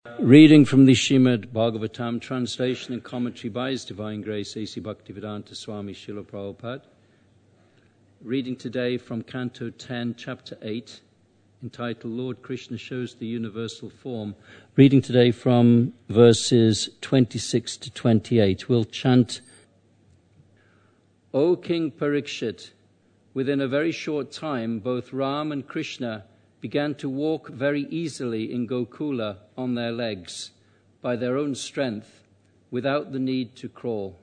Reading from the Srimad Bhagavatam, translation and commentary by His Divine Grace A.C. Bhaktivedanta Swami Srila Prabhupada. Reading today from Canto 10, Chapter 8, entitled Lord Krishna Shows the Universal Form. Reading today from verses 26 to 28. We'll chant, O King Parikshit, within a very short time both Ram and Krishna began to walk very easily in Gokula on their legs, by their own strength, without the need to crawl.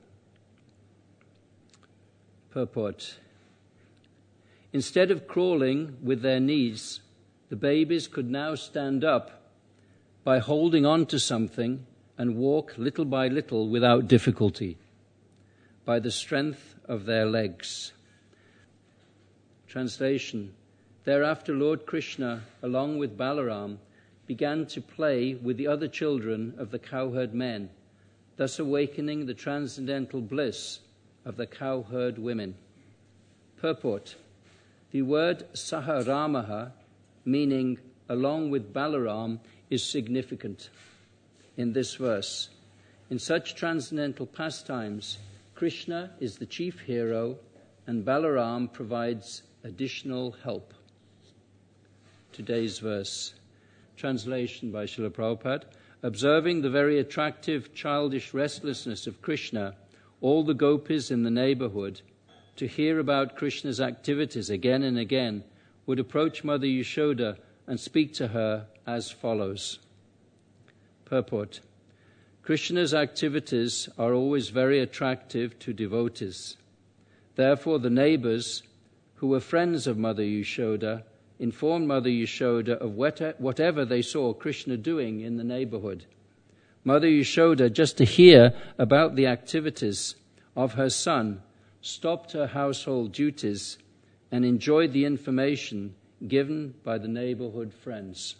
Purport. Instead of crawling with their knees, the babies could now stand up by holding on to something and walk little by little without difficulty, by the strength of their legs. Translation. Thereafter, Lord Krishna, along with Balaram, began to play with the other children of the cowherd men, thus awakening the transcendental bliss of the cowherd women. Purport. The word Saharamaha, meaning along with Balaram, is significant in this verse. In such transcendental pastimes, Krishna is the chief hero and Balaram provides additional help. Today's verse. Translation by Srila Prabhupada. Observing the very attractive childish restlessness of Krishna, all the gopis in the neighborhood, to hear about Krishna's activities again and again, would approach Mother Yashoda and speak to her as follows. Purport. Krishna's activities are always very attractive to devotees. Therefore, the neighbors, who were friends of Mother Yashoda, informed Mother Yashoda of whatever they saw Krishna doing in the neighborhood. Mother Yashoda, just to hear about the activities of her son, stopped her household duties and enjoyed the information given by the neighborhood friends.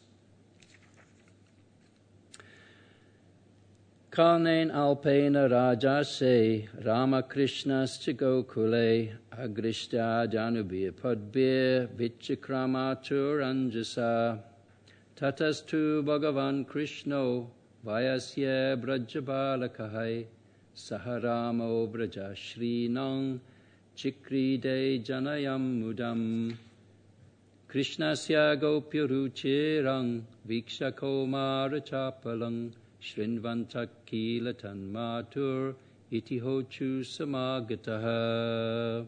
Kalnain alpena raja se Rama Krishna's Gokule agrishta janubir padbir vichakramatur anjasa tatastu bhagavan Krishno vayasya brajabalakahai saharamo braja shrinang chikride janayam mudam Krishnasya gopyaruchirang vikshakomara chapalang Shrinvantakila tanmatur itihochu samagataha.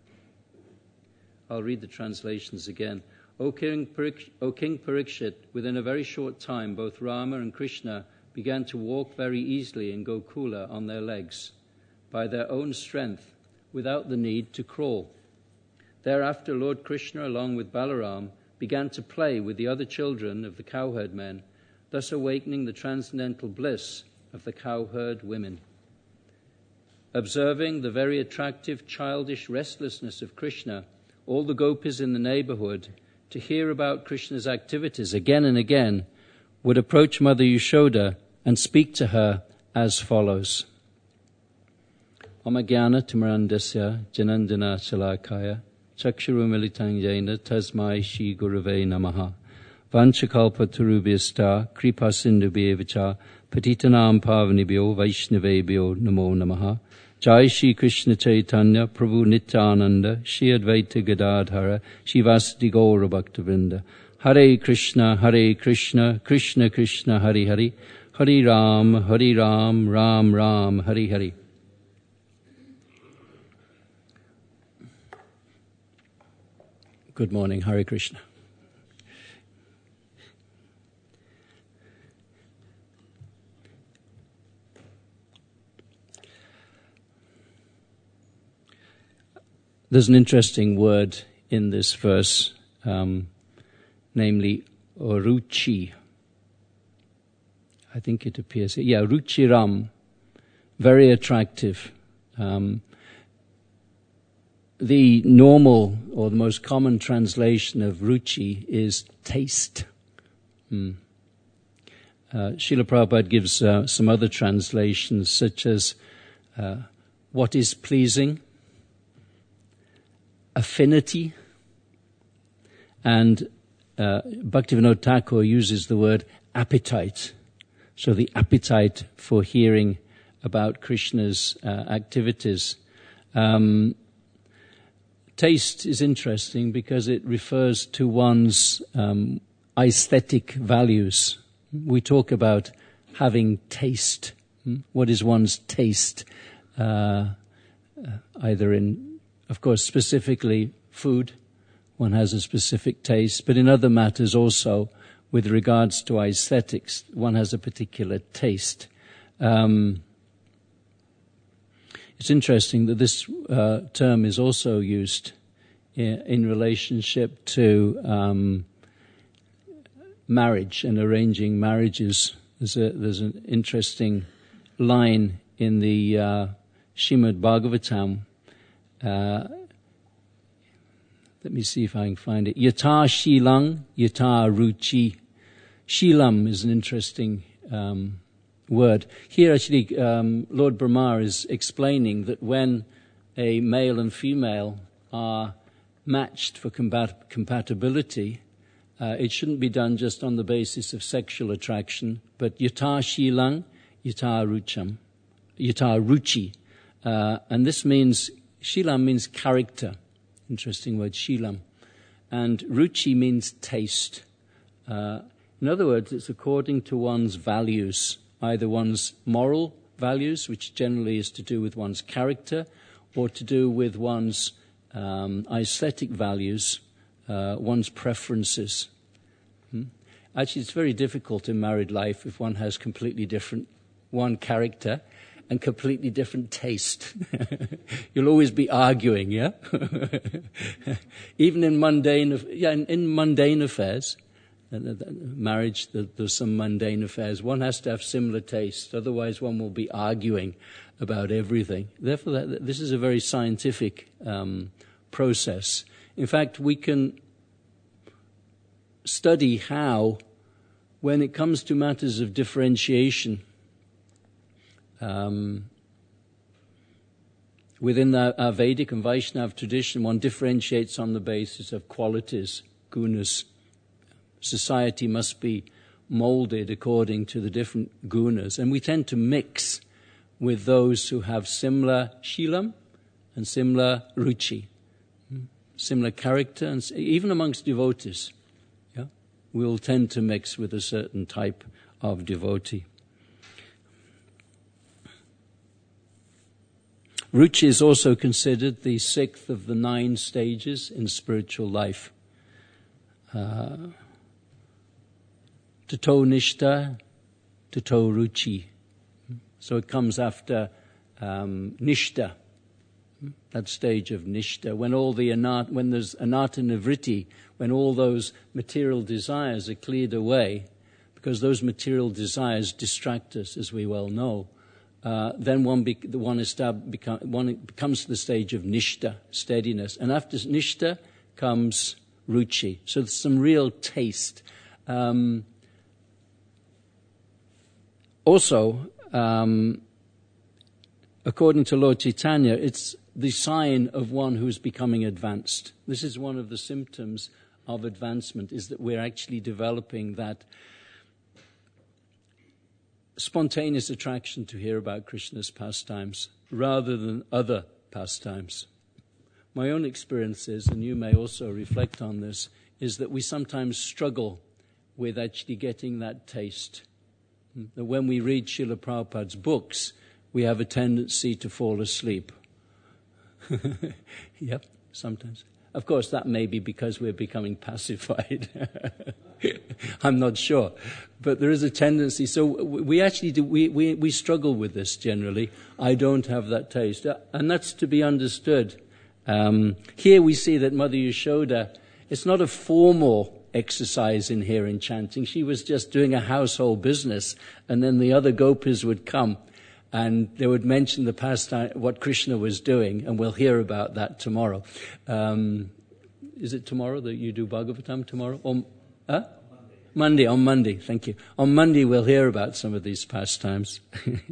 I'll read the translations again. O King Parikshit, within a very short time, both Rama and Krishna began to walk very easily in Gokula on their legs, by their own strength, without the need to crawl. Thereafter, Lord Krishna, along with Balaram, began to play with the other children of the cowherd men, thus awakening the transcendental bliss of the cowherd women. Observing the very attractive childish restlessness of Krishna, all the gopis in the neighborhood, to hear about Krishna's activities again and again, would approach Mother Yashoda and speak to her as follows. Amagyana timarandasya janandana shalakaya chakshurumilitang jena tasmai shri gurave namaha. Vanchakalpatarubhyasta kripasindubhyevacha patitanam pavanibhyo vaishnavebhyo namo namaha. Jai Shri Krishna Chaitanya Prabhu Nityananda Shri Advaita Gadadhara Shivasadi Gaura Bhaktivinoda. Hare Krishna, Krishna Krishna, Hare Hare, Hare Ram, Ram Ram, Hare Hare. Good morning, Hare Krishna. There's an interesting word in this verse, namely ruchi. I think it appears here. Yeah, ruchiram, very attractive. The normal or the most common translation of ruchi is taste. Srila Prabhupada gives some other translations such as what is pleasing, affinity, and Bhaktivinoda Thakur uses the word appetite. So the appetite for hearing about Krishna's activities. Taste is interesting because it refers to one's aesthetic values. We talk about having taste. What is one's taste? Either in, of course, specifically food, one has a specific taste, but in other matters also, with regards to aesthetics, one has a particular taste. It's interesting that this term is also used in relationship to marriage and arranging marriages. There's an interesting line in the Srimad Bhagavatam. Let me see if I can find it. Yata shilang, yata ruchi. Shilam is an interesting word. Here actually Lord Brahma is explaining that when a male and female are matched for compatibility, it shouldn't be done just on the basis of sexual attraction, but yata shilang, yata ruchi. And this means, shilam means character. Interesting word, shilam. And ruchi means taste. In other words, it's according to one's values, either one's moral values, which generally is to do with one's character, or to do with one's aesthetic values, one's preferences. Actually, it's very difficult in married life if one has completely different, one character and completely different taste. You'll always be arguing, yeah? Even in mundane affairs, marriage, there's some mundane affairs. One has to have similar tastes, otherwise one will be arguing about everything. Therefore, this is a very scientific process. In fact, we can study how, when it comes to matters of differentiation, within our Vedic and Vaishnava tradition, one differentiates on the basis of qualities, gunas. Society must be molded according to the different gunas. And we tend to mix with those who have similar shilam and similar ruchi, similar character, and even amongst devotees. Yeah? We'll tend to mix with a certain type of devotee. Ruchi is also considered the sixth of the 9 stages in spiritual life. Tato nishta, tato ruchi. So it comes after nishta, that stage of nishta, when when there's anartha nivritti, when all those material desires are cleared away, because those material desires distract us, as we well know. Then one becomes to the stage of nishta, steadiness. And after nishta comes ruchi. So there's some real taste. Also, according to Lord Chaitanya, it's the sign of one who's becoming advanced. This is one of the symptoms of advancement, is that we're actually developing that spontaneous attraction to hear about Krishna's pastimes rather than other pastimes. My own experience is, and you may also reflect on this, is that we sometimes struggle with actually getting that taste. That when we read Srila Prabhupada's books, we have a tendency to fall asleep. Yep, sometimes. Of course, that may be because we're becoming pacified. I'm not sure. But there is a tendency. So we actually do, we struggle with this generally. I don't have that taste. And that's to be understood. Here we see that Mother Yashoda, it's not a formal exercise in hearing chanting. She was just doing a household business. And then the other gopis would come and they would mention the pastime, what Krishna was doing, and we'll hear about that tomorrow. Is it tomorrow that you do Bhagavatam tomorrow? Monday, on Monday, thank you. On Monday we'll hear about some of these pastimes.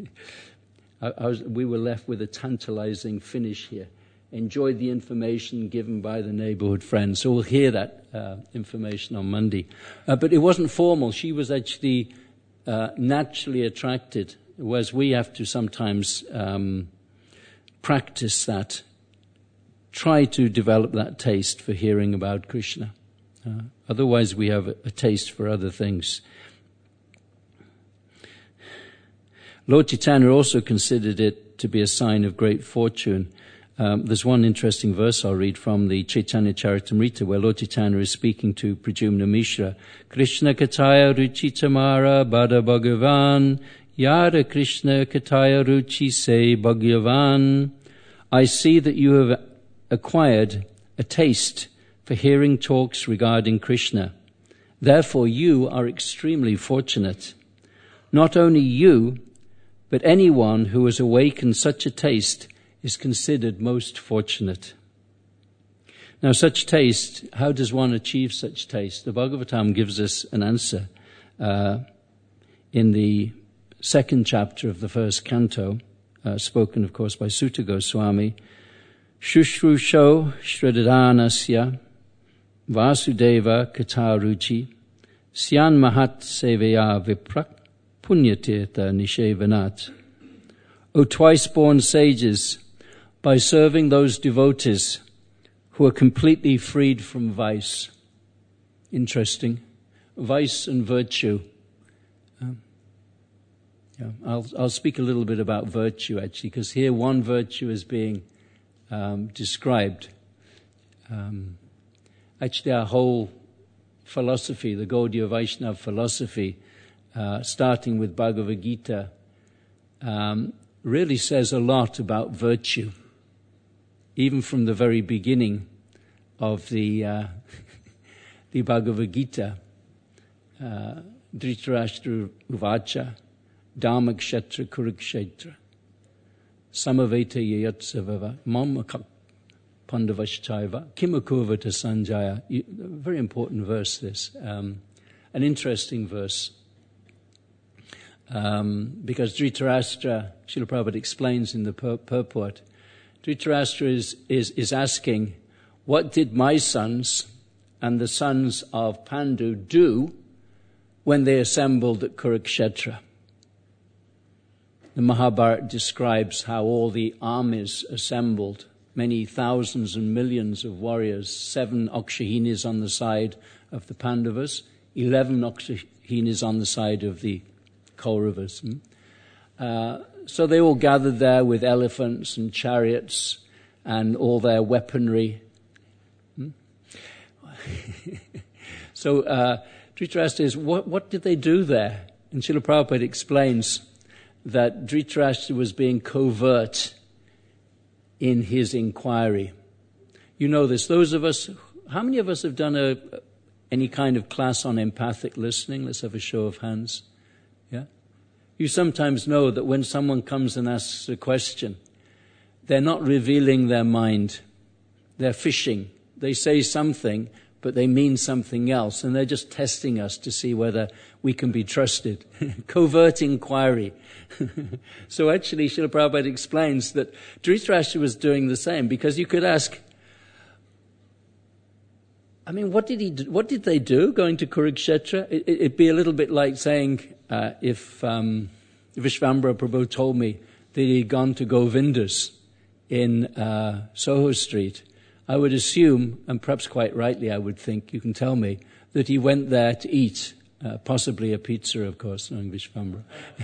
We were left with a tantalizing finish here. Enjoy the information given by the neighborhood friends. So we'll hear that information on Monday. But it wasn't formal. She was actually naturally attracted, whereas we have to sometimes practice that, try to develop that taste for hearing about Krishna. Otherwise we have a taste for other things. Lord Chaitanya also considered it to be a sign of great fortune. There's one interesting verse I'll read from the Chaitanya Charitamrita where Lord Chaitanya is speaking to Pradyumna Mishra. Krishna Kataya Ruchi Tamara Bada Bhagavan Yara Krishna Kataya Ruchi Se Bhagavan. I see that you have acquired a taste for hearing talks regarding Krishna. Therefore you are extremely fortunate. Not only you, but anyone who has awakened such a taste is considered most fortunate. Now, such taste, how does one achieve such taste? The Bhagavatam gives us an answer in the second chapter of the first canto, spoken, of course, by Sutta Goswami. Shushrusho Shraddhanasya Vasudeva Kataruchi Syan Mahat Sevaya Viprak Punyatirtha Nishevanat. O twice-born sages, by serving those devotees who are completely freed from vice. Interesting. Vice and virtue. I'll speak a little bit about virtue, actually, because here one virtue is being described. Actually, our whole philosophy, the Gaudiya Vaishnava philosophy, starting with Bhagavad Gita, really says a lot about virtue. Even from the very beginning of the Bhagavad Gita, Dhritarashtra Uvacha, Dharmakshetra Kurukshetra, Samaveta Yayatsavava, Mamaka Pandavaschaiva, Kimakurvata Sanjaya. Very important verse, this. An interesting verse. Because Dhritarashtra, Srila Prabhupada explains in the purport, Dhritarashtra is asking, what did my sons and the sons of Pandu do when they assembled at Kurukshetra? The Mahabharata describes how all the armies assembled, many thousands and millions of warriors, 7 Akshahinis on the side of the Pandavas, 11 Akshahinis on the side of the Kauravas. So they all gathered there with elephants and chariots and all their weaponry. So Dhritarashtra says, what did they do there? And Srila Prabhupada explains that Dhritarashtra was being covert in his inquiry. You know this. Those of us, how many of us have done any kind of class on empathic listening? Let's have a show of hands. Yeah? You sometimes know that when someone comes and asks a question, they're not revealing their mind. They're fishing. They say something, but they mean something else, and they're just testing us to see whether we can be trusted. Covert inquiry. So actually, Srila Prabhupada explains that Dhritarashtra was doing the same, because you could ask, I mean, what did they do going to Kurukshetra? It'd be a little bit like saying, if Vishvambara Prabhu told me that he'd gone to Govinda's in Soho Street, I would assume, and perhaps quite rightly I would think, you can tell me, that he went there to eat, possibly a pizza, of course, knowing Vishvambara.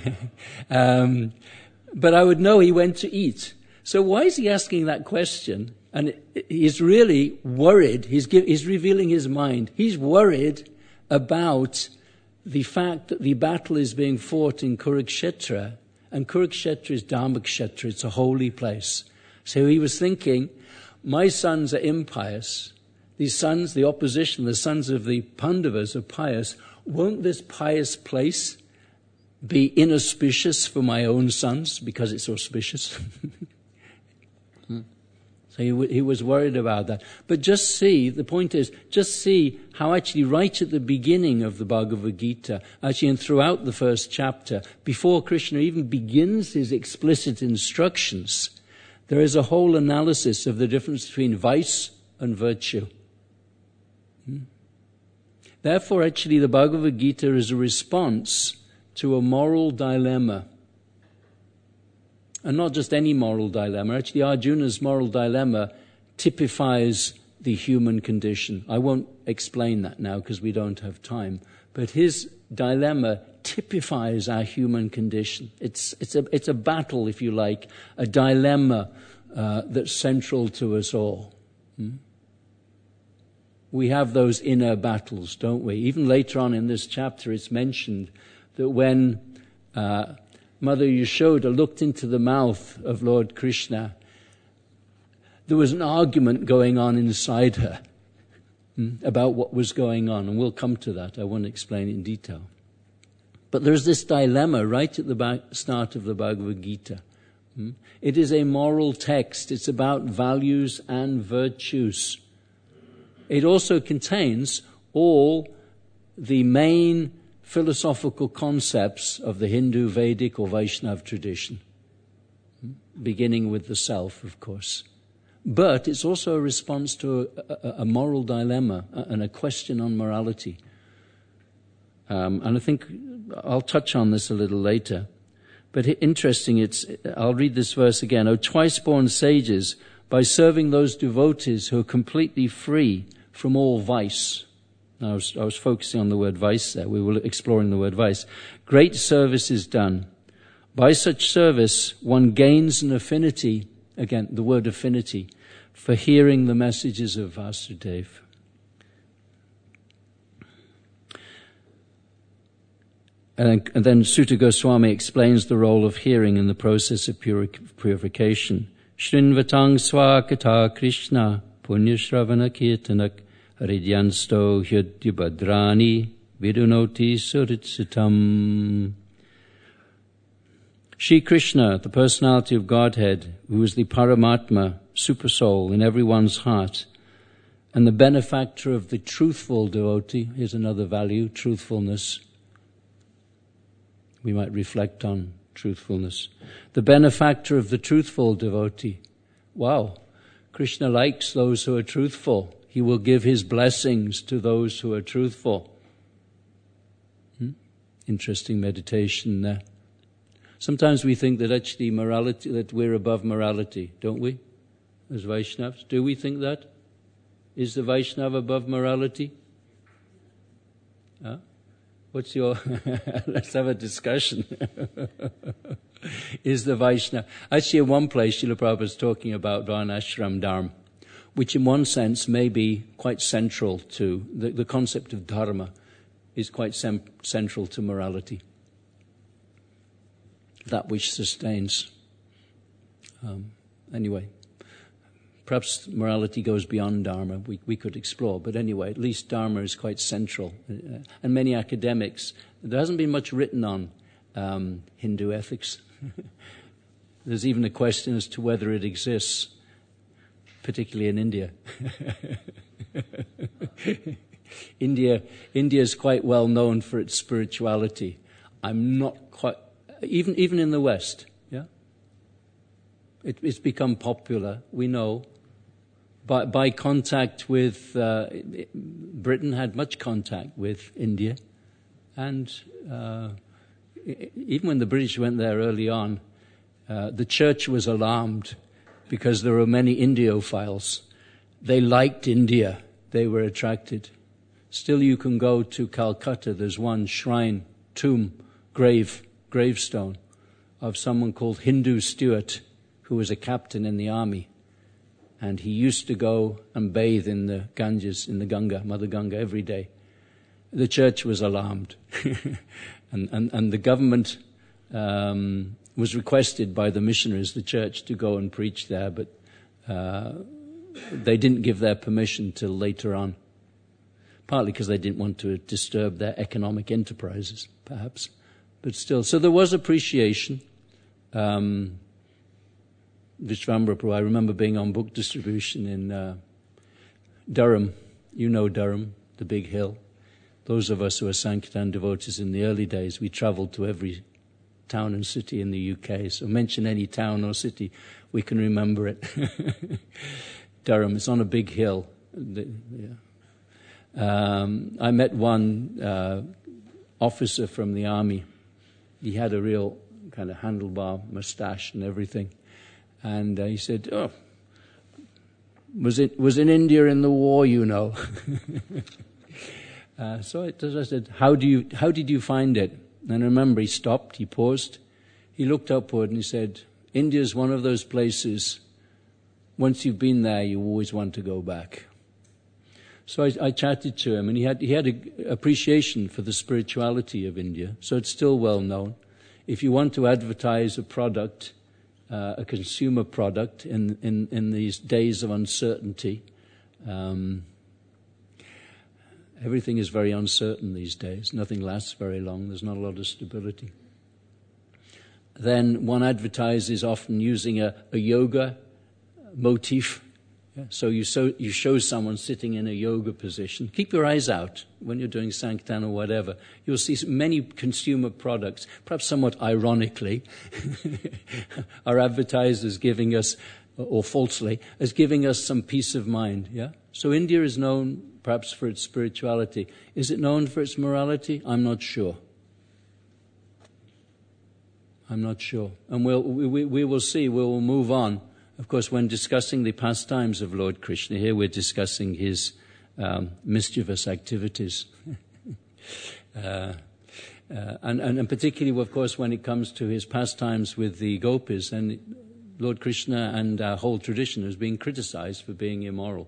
But I would know he went to eat. So why is he asking that question? And he's really worried. He's revealing his mind. He's worried about the fact that the battle is being fought in Kurukshetra, and Kurukshetra is Dharmakshetra. It's a holy place. So he was thinking, my sons are impious. These sons, the opposition, the sons of the Pandavas are pious. Won't this pious place be inauspicious for my own sons because it's auspicious? So he was worried about that. But just see, the point is, just see how actually right at the beginning of the Bhagavad Gita, actually and throughout the first chapter, before Krishna even begins his explicit instructions, there is a whole analysis of the difference between vice and virtue. Therefore, actually, the Bhagavad Gita is a response to a moral dilemma. And not just any moral dilemma. Actually, Arjuna's moral dilemma typifies the human condition. I won't explain that now because we don't have time. But his dilemma typifies our human condition. It's a battle, if you like, a dilemma that's central to us all. We have those inner battles, don't we? Even later on in this chapter, it's mentioned that when Mother Yashoda looked into the mouth of Lord Krishna, there was an argument going on inside her about what was going on, and we'll come to that. I won't explain it in detail. But there's this dilemma right at the start of the Bhagavad Gita. It is a moral text. It's about values and virtues. It also contains all the main philosophical concepts of the Hindu, Vedic or Vaishnava tradition, beginning with the self, of course. But it's also a response to a moral dilemma and a question on morality. And I think I'll touch on this a little later. But interesting, I'll read this verse again. O twice-born sages, by serving those devotees who are completely free from all vice. Now, I was focusing on the word vice there. We were exploring the word vice. Great service is done. By such service, one gains an affinity, again, the word affinity, for hearing the messages of Vasudeva. And then Sutta Goswami explains the role of hearing in the process of purification. Shrinvatang swakata Krishna punya shravana kirtanak haridyansto hyudyabhadrani vidunoti suritsitam. Shri Krishna, the personality of Godhead, who is the Paramatma, Supersoul in everyone's heart, and the benefactor of the truthful devotee, here's another value, truthfulness. We might reflect on truthfulness. The benefactor of the truthful devotee. Wow, Krishna likes those who are truthful. He will give his blessings to those who are truthful. Interesting meditation there. Sometimes we think that actually morality, that we're above morality, don't we? As Vaishnavas. Do we think that? Is the Vaishnava above morality? Huh? What's your... Let's have a discussion. Is the Vaishnava... Actually, in one place, Srila Prabhupada is talking about Varnashram Dharma, which in one sense may be quite central to... The concept of dharma is quite central to morality. That which sustains. Anyway, perhaps morality goes beyond Dharma. We could explore. But anyway, at least Dharma is quite central. And many academics, there hasn't been much written on Hindu ethics. There's even a question as to whether it exists, particularly in India. India is quite well known for its spirituality. I'm not quite... Even in the West, yeah? It's become popular, we know. By contact with... Britain had much contact with India. And even when the British went there early on, the church was alarmed because there were many Indiophiles. They liked India. They were attracted. Still you can go to Calcutta. There's one shrine, tomb, gravestone of someone called Hindu Stewart, who was a captain in the army. And he used to go and bathe in the Ganges, in the Ganga, Mother Ganga, every day. The church was alarmed. and the government was requested by the missionaries, the church, to go and preach there, but they didn't give their permission till later on. Partly because they didn't want to disturb their economic enterprises, perhaps. But still, so there was appreciation. Vishvambara Prabhu, I remember being on book distribution in Durham. You know Durham, the big hill. Those of us who are Sankirtan devotees in the early days, we travelled to every town and city in the UK. So mention any town or city, we can remember it. Durham, it's on a big hill. I met one officer from the army he had a real kind of handlebar mustache and everything. And he said, "Oh, was in India in the war, you know." So I said, how did you find it? And I remember he stopped, he paused, he looked upward and he said, "India is one of those places, once you've been there, you always want to go back." So I chatted to him, and he had an appreciation for the spirituality of India, so it's still well known. If you want to advertise a product, a consumer product in these days of uncertainty, everything is very uncertain these days. Nothing lasts very long. There's not a lot of stability. Then one advertises often using a yoga motif. Yeah. So you show someone sitting in a yoga position. Keep your eyes out when you're doing Sankirtan or whatever. You'll see many consumer products, perhaps somewhat ironically, are advertised as giving us, or falsely, as giving us some peace of mind. Yeah. So India is known perhaps for its spirituality. Is it known for its morality? I'm not sure. I'm not sure. And we will see. We will move on. Of course, when discussing the pastimes of Lord Krishna, here we're discussing his mischievous activities. And particularly, of course, when it comes to his pastimes with the gopis, and Lord Krishna and our whole tradition has been criticized for being immoral.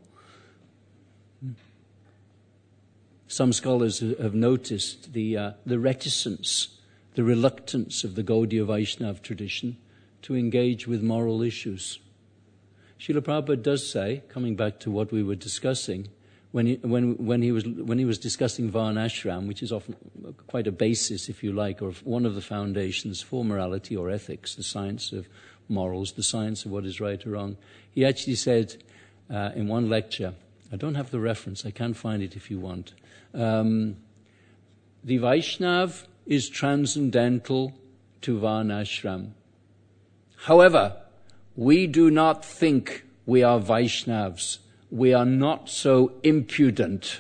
Some scholars have noticed the reticence, the reluctance of the Gaudiya Vaishnava tradition to engage with moral issues. Srila Prabhupada does say, coming back to what we were discussing, when he was discussing Varnashram, which is often quite a basis, if you like, or one of the foundations for morality or ethics, the science of morals, the science of what is right or wrong, he actually said in one lecture, I don't have the reference, I can find it if you want, the Vaishnav is transcendental to Varnashram. However, we do not think we are Vaishnavs. We are not so impudent.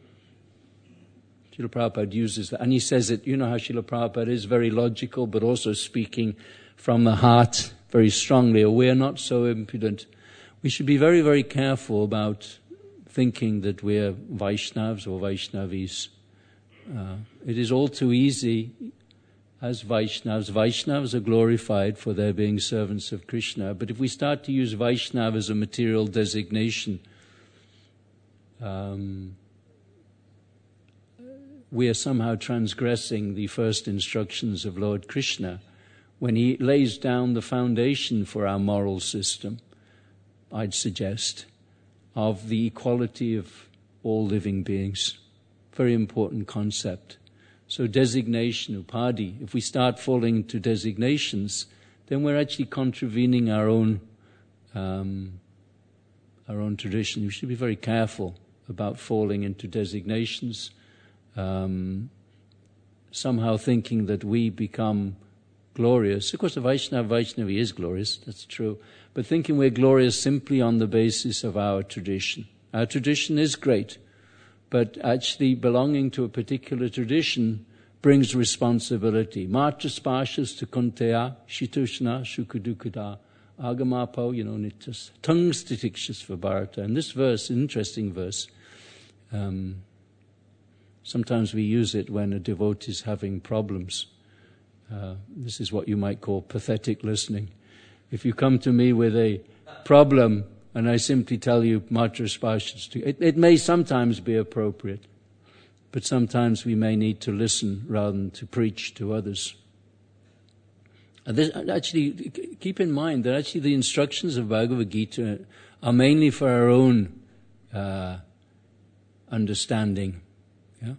Srila Prabhupada uses that. And he says it, you know how Srila Prabhupada is, very logical, but also speaking from the heart very strongly. We are not so impudent. We should be very, very careful about thinking that we are Vaishnavs or Vaishnavis. It is all too easy as Vaishnavas. Vaishnavas are glorified for their being servants of Krishna. But if we start to use Vaishnava as a material designation, we are somehow transgressing the first instructions of Lord Krishna when he lays down the foundation for our moral system, I'd suggest, of the equality of all living beings. Very important concept. So designation, upadhi, if we start falling into designations, then we're actually contravening our own tradition. We should be very careful about falling into designations, somehow thinking that we become glorious. Of course, the Vaishnavi is glorious, that's true, but thinking we're glorious simply on the basis of our tradition. Our tradition is great, but actually belonging to a particular tradition brings responsibility. Matra spashas to kunteya, shitushna, shukadukada, agamapo, nitas, tongues titikshas for Bharata. And this verse, an interesting verse, sometimes we use it when a devotee is having problems. This is what you might call pathetic listening. If you come to me with a problem and I simply tell you matra spashas, it may sometimes be appropriate, but sometimes we may need to listen rather than to preach to others. Actually, keep in mind that actually the instructions of Bhagavad Gita are mainly for our own understanding. Yeah?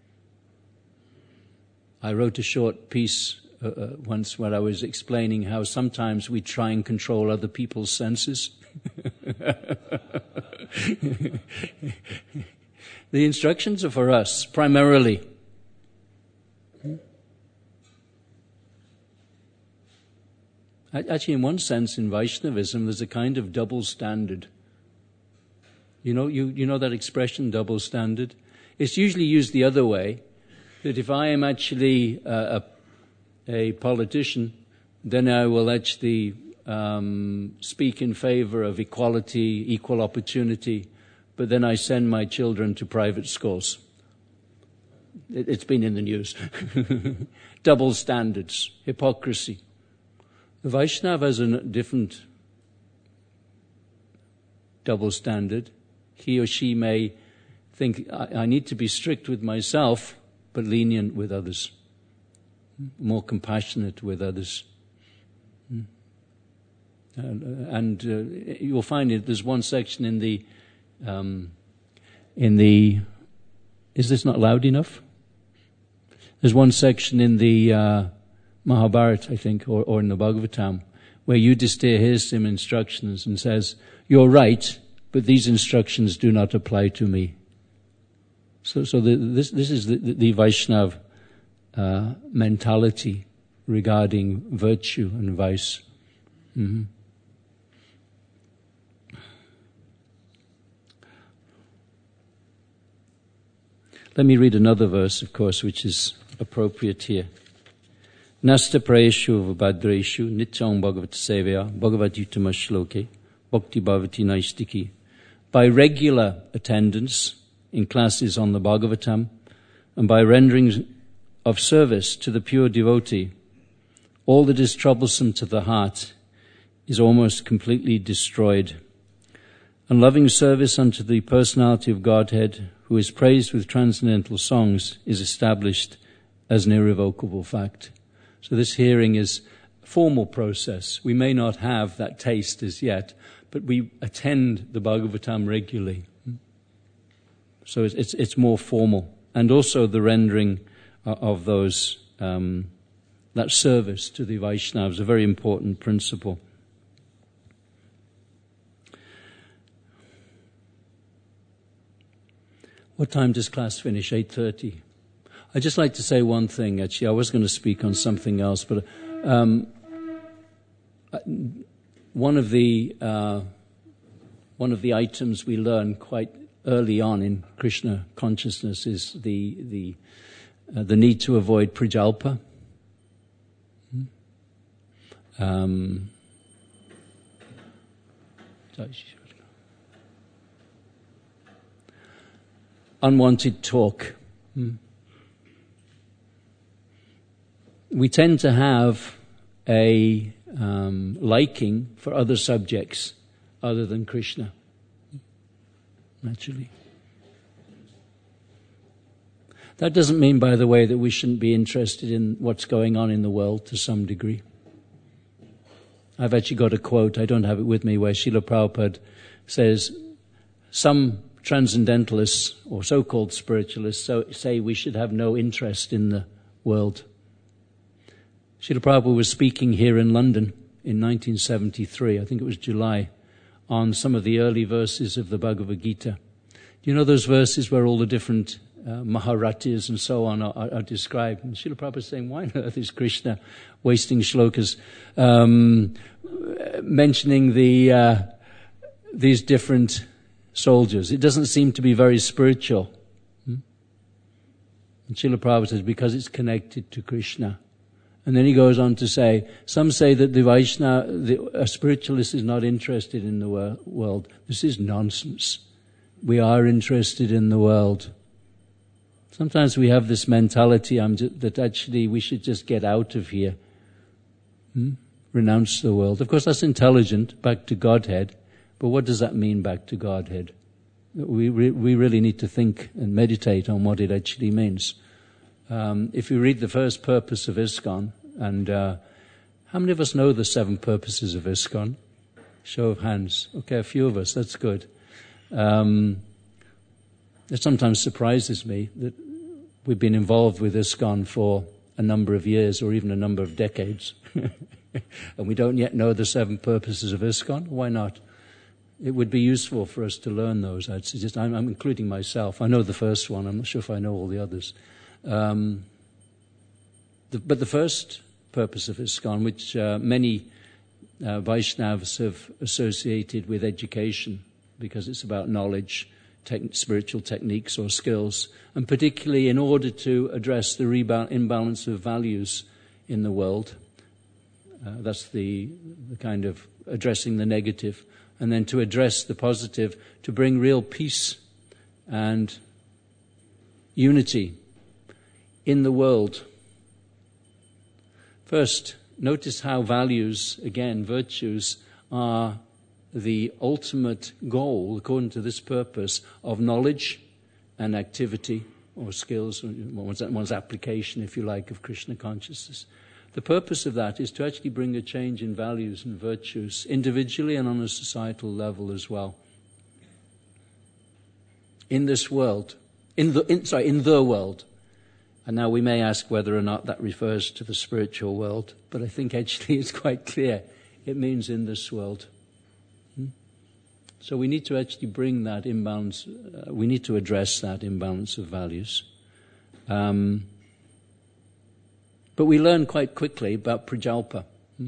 I wrote a short piece once where I was explaining how sometimes we try and control other people's senses. The instructions are for us, primarily. Actually, in one sense, in Vaishnavism, there's a kind of double standard. You know that expression, double standard? It's usually used the other way, that if I am actually a politician, then I will actually speak in favor of equality, equal opportunity, but then I send my children to private schools. It's been in the news. Double standards, hypocrisy. The Vaishnava has a different double standard. He or she may think, I need to be strict with myself, but lenient with others, more compassionate with others. And you'll find there's one section in the, is this not loud enough? There's one section in the Mahabharata, I think, or in the Bhagavatam, where Yudhisthira hears some instructions and says, you're right, but these instructions do not apply to me. So this is the Vaishnava mentality regarding virtue and vice. Mm-hmm. Let me read another verse, of course, which is appropriate here. Nasta prayeshu vabhadreshu nityam bhagavat sevaya bhagavat utama shloke bhakti bhavati naistiki. By regular attendance in classes on the Bhagavatam and by rendering of service to the pure devotee, all that is troublesome to the heart is almost completely destroyed. And loving service unto the personality of Godhead, who is praised with transcendental songs, is established as an irrevocable fact. So this hearing is a formal process. We may not have that taste as yet, but we attend the Bhagavatam regularly. So it's more formal. And also the rendering of those, that service to the Vaishnavas, a very important principle. What time does class finish? 8:30. I'd just like to say one thing, actually. I was going to speak on something else, but one of the items we learn quite early on in Krishna consciousness is the need to avoid prajalpa. Unwanted talk. We tend to have a liking for other subjects other than Krishna, naturally. That doesn't mean, by the way, that we shouldn't be interested in what's going on in the world to some degree. I've actually got a quote, I don't have it with me, where Srila Prabhupada says, some transcendentalists or so-called spiritualists say we should have no interest in the world. Srila Prabhupada was speaking here in London in 1973, I think it was July, on some of the early verses of the Bhagavad Gita. Do you know those verses where all the different Maharatis and so on are described? And Srila Prabhupada is saying, why on earth is Krishna wasting shlokas mentioning these different soldiers? It doesn't seem to be very spiritual. And Srila Prabhupada says, because it's connected to Krishna. And then he goes on to say, some say that a spiritualist is not interested in the world. This is nonsense. We are interested in the world. Sometimes we have this mentality that actually we should just get out of here. Renounce the world. Of course, that's intelligent, back to Godhead. But what does that mean, back to Godhead? We really need to think and meditate on what it actually means. If you read the first purpose of ISKCON, and how many of us know the 7 purposes of ISKCON? Show of hands. Okay, a few of us, that's good. It sometimes surprises me that we've been involved with ISKCON for a number of years or even a number of decades, and we don't yet know the 7 purposes of ISKCON. Why not? It would be useful for us to learn those. I'd suggest. I'm including myself. I know the first one. I'm not sure if I know all the others. But the first purpose of ISKCON, which many Vaishnavas have associated with education, because it's about knowledge, spiritual techniques or skills, and particularly in order to address the imbalance of values in the world. That's the kind of addressing the negative. And then to address the positive, to bring real peace and unity in the world. First, notice how values, again, virtues, are the ultimate goal, according to this purpose, of knowledge and activity, or skills, or one's application, if you like, of Krishna consciousness. The purpose of that is to actually bring a change in values and virtues, individually and on a societal level as well. In this world, in the world. And now we may ask whether or not that refers to the spiritual world, but I think actually it's quite clear. It means in this world. So we need to actually bring that imbalance, we need to address that imbalance of values. But we learn quite quickly about prajalpa.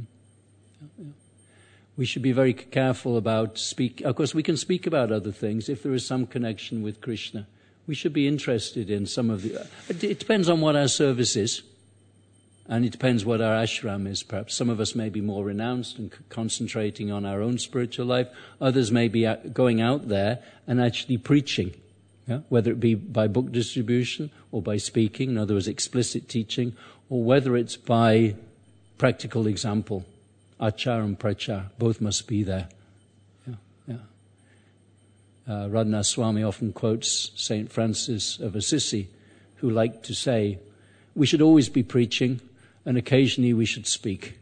We should be very careful about of course we can speak about other things if there is some connection with Krishna. We should be interested in some of the... It depends on what our service is, and it depends what our ashram is, perhaps. Some of us may be more renounced and concentrating on our own spiritual life. Others may be going out there and actually preaching, whether it be by book distribution or by speaking, in other words, explicit teaching, or whether it's by practical example. Achar and prachar, both must be there. Radhanath Swami often quotes St. Francis of Assisi, who liked to say, we should always be preaching, and occasionally we should speak.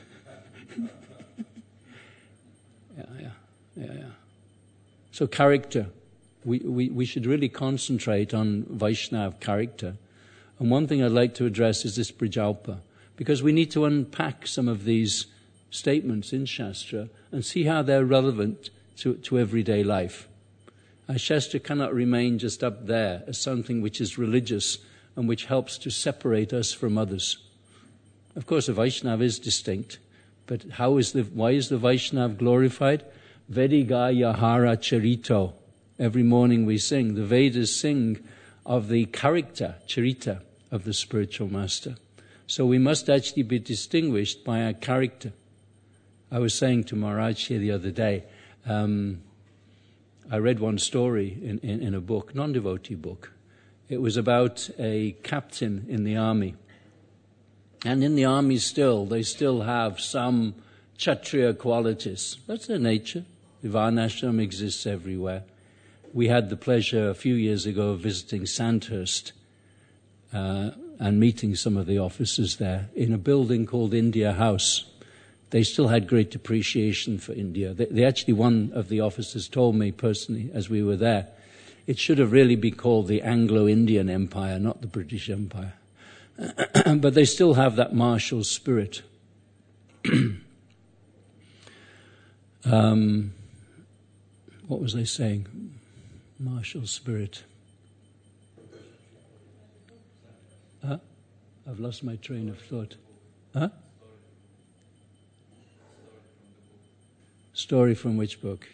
So character. We should really concentrate on Vaishnava character. And one thing I'd like to address is this prajalpa, because we need to unpack some of these statements in Shastra and see how they're relevant to everyday life. Our Shastra cannot remain just up there as something which is religious and which helps to separate us from others. Of course, a Vaishnava is distinct, but why is the Vaishnava glorified? Vediga Yahara Charito. Every morning we sing. The Vedas sing of the character, charita, of the spiritual master. So we must actually be distinguished by our character. I was saying to Maharaj here the other day, I read one story in a book, non-devotee book. It was about a captain in the army. And in the army they still have some Kshatriya qualities. That's their nature. The Varnashram exists everywhere. We had the pleasure a few years ago of visiting Sandhurst and meeting some of the officers there in a building called India House. They still had great appreciation for India. They actually, one of the officers told me personally as we were there, it should have really been called the Anglo-Indian Empire, not the British Empire. But they still have that martial spirit. What was I saying? Martial spirit. I've lost my train of thought. Story from which book?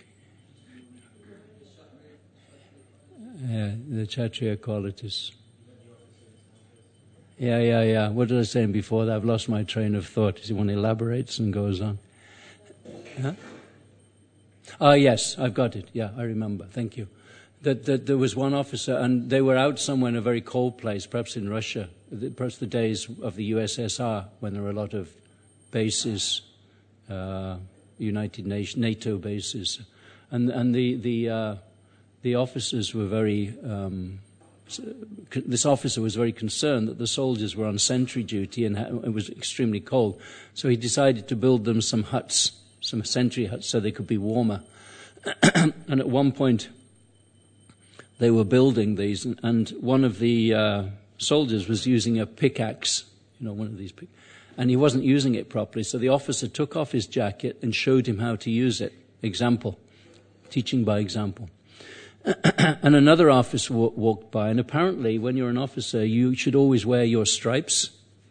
The Kshatriya qualities. Yeah. What was I saying before that? I've lost my train of thought. He one elaborates and goes on. Yes, I've got it. Yeah, I remember. Thank you. That there was one officer, and they were out somewhere in a very cold place, perhaps in Russia, perhaps the days of the USSR, when there were a lot of bases, United Nations, NATO bases, and the officers were very. This officer was very concerned that the soldiers were on sentry duty and it was extremely cold, so he decided to build them some huts, some sentry huts, so they could be warmer. And at one point, they were building these, and one of the soldiers was using a pickaxe, one of these pickaxes. And he wasn't using it properly, so the officer took off his jacket and showed him how to use it. Example. Teaching by example. And another officer walked by, and apparently when you're an officer, you should always wear your stripes.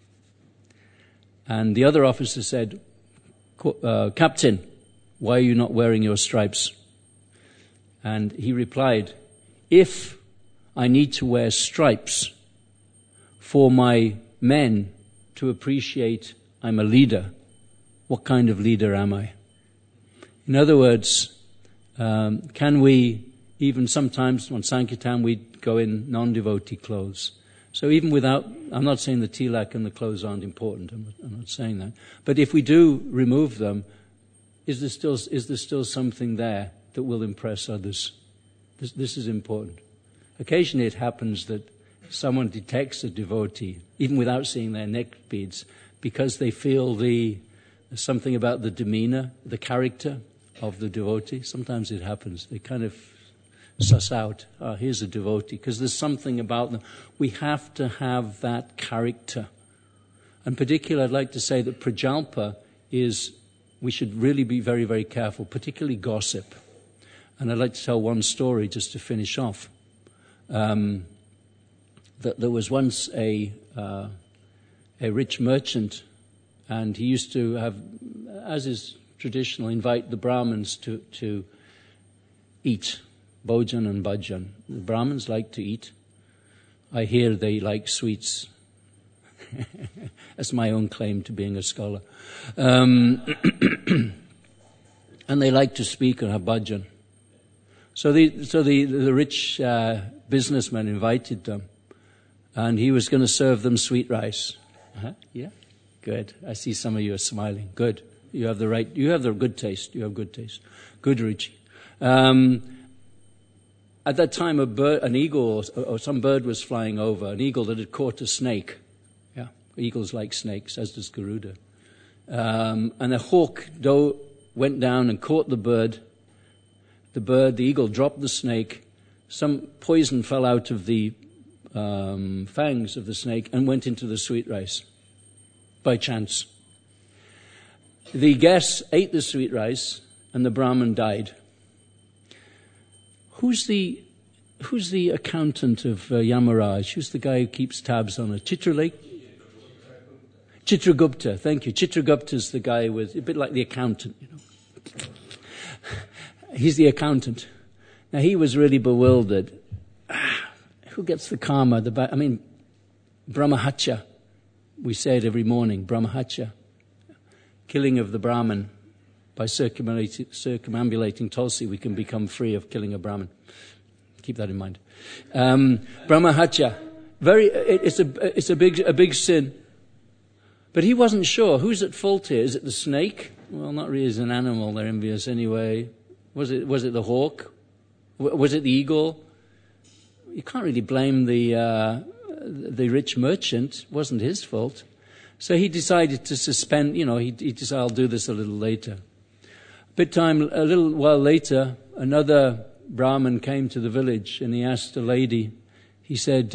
And the other officer said, Captain, why are you not wearing your stripes? And he replied, if I need to wear stripes for my men to appreciate I'm a leader. What kind of leader am I? In other words, can we, even sometimes on Sankirtan, we go in non-devotee clothes. So even without, I'm not saying the tilak and the clothes aren't important, I'm not saying that. But if we do remove them, is there still something there that will impress others? This is important. Occasionally it happens that someone detects a devotee, even without seeing their neck beads, because they feel something about the demeanor, the character of the devotee. Sometimes it happens. They kind of suss out, here's a devotee, because there's something about them. We have to have that character. In particular, I'd like to say that prajalpa we should really be very, very careful, particularly gossip. And I'd like to tell one story just to finish off. That there was once a rich merchant, and he used to have, as is traditional, invite the Brahmins to eat, bhojan and bhajan. The Brahmins like to eat. I hear they like sweets. That's my own claim to being a scholar. And they like to speak and have bhajan. So the rich businessman invited them, and he was going to serve them sweet rice. Yeah, good. I see some of you are smiling. Good. You have the good taste. You have good taste. Good ruchi. At that time, an eagle or some bird was flying over, an eagle that had caught a snake. Yeah, eagles like snakes, as does Garuda. And a hawk went down and caught the bird. The eagle dropped the snake. Some poison fell out of the fangs of the snake and went into the sweet rice by chance. The guest ate the sweet rice and the Brahmin died. Who's the accountant of Yamaraj? Who's the guy who keeps tabs on it? Chitragupta, thank you. Chitragupta's the guy with, a bit like the accountant, He's the accountant. Now he was really bewildered. Who gets the karma? Brahmahatya. We say it every morning, Brahmahatya. Killing of the Brahmin. By circumambulating Tulsi, we can become free of killing a Brahmin. Keep that in mind. Brahmahatya. It's a big sin. But he wasn't sure. Who's at fault here? Is it the snake? Well, not really as an animal. They're envious anyway. Was it the hawk? Was it the eagle? You can't really blame the rich merchant. It wasn't his fault. So he decided to suspend, he decided, I'll do this a little later. A little while later, another Brahmin came to the village and he asked a lady, he said,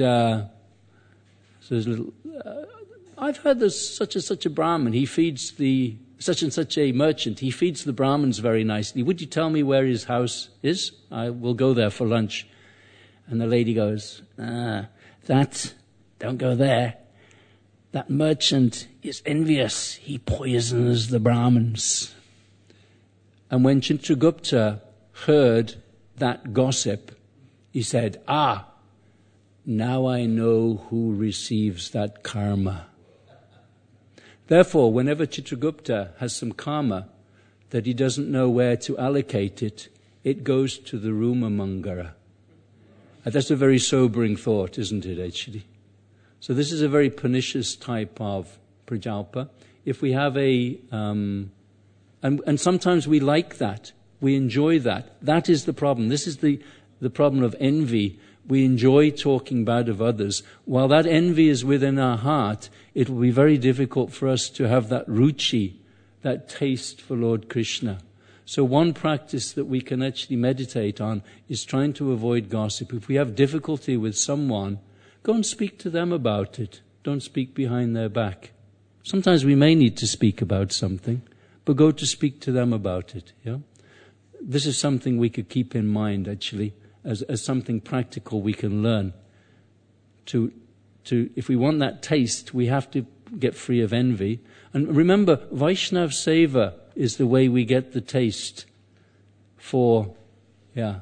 I've heard there's such and such a Brahmin, he feeds the such and such a merchant, he feeds the Brahmins very nicely. Would you tell me where his house is? I will go there for lunch. And the lady goes, don't go there. That merchant is envious. He poisons the Brahmins. And when Chitragupta heard that gossip, he said, now I know who receives that karma. Therefore, whenever Chitragupta has some karma that he doesn't know where to allocate it, it goes to the Rumamangara. That's a very sobering thought, isn't it, actually? So this is a very pernicious type of prajalpa. If we have and sometimes we like that, we enjoy that. That is the problem. This is the problem of envy. We enjoy talking bad of others. While that envy is within our heart, it will be very difficult for us to have that ruchi, that taste for Lord Krishna. So one practice that we can actually meditate on is trying to avoid gossip. If we have difficulty with someone, go and speak to them about it. Don't speak behind their back. Sometimes we may need to speak about something, but go to speak to them about it. Yeah? This is something we could keep in mind, actually, as something practical we can learn. If we want that taste, we have to get free of envy. And remember, Vaishnav Seva is the way we get the taste for the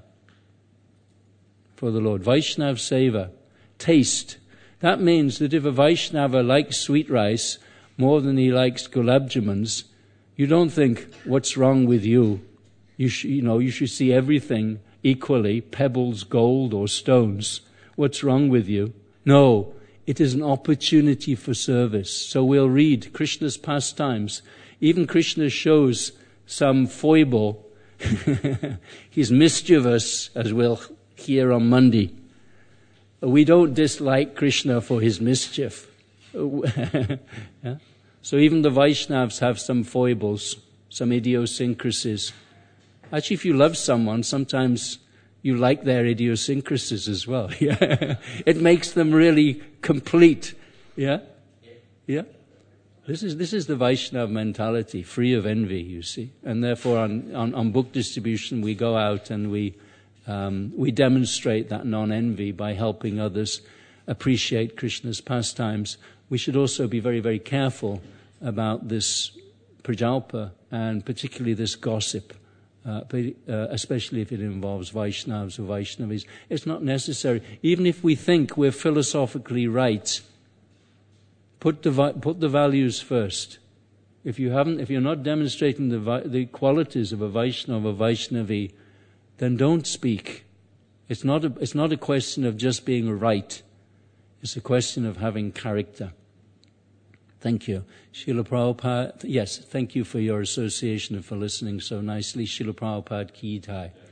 Lord. Vaishnav Seva, taste. That means that if a Vaishnava likes sweet rice, more than he likes gulab jamans, you don't think, what's wrong with you? You should see everything equally, pebbles, gold, or stones. What's wrong with you? No, it is an opportunity for service. So we'll read Krishna's pastimes. Even Krishna shows some foible. He's mischievous, as we'll hear on Monday. We don't dislike Krishna for his mischief. Yeah? So even the Vaishnavas have some foibles, some idiosyncrasies. Actually, if you love someone, sometimes you like their idiosyncrasies as well. Yeah? It makes them really complete. Yeah? Yeah? This is the Vaishnava mentality, free of envy, you see. And therefore, on book distribution, we go out and we demonstrate that non-envy by helping others appreciate Krishna's pastimes. We should also be very, very careful about this prajalpa and particularly this gossip, especially if it involves Vaishnavas or Vaishnavis. It's not necessary. Even if we think we're philosophically right, put the values first. If you're not demonstrating the qualities of a Vaishnava or Vaishnavi, then don't speak. It's not a question of just being right. It's a question of having character. Thank you. Srila Prabhupada, yes, thank you for your association and for listening so nicely. Srila Prabhupada Ki Jai.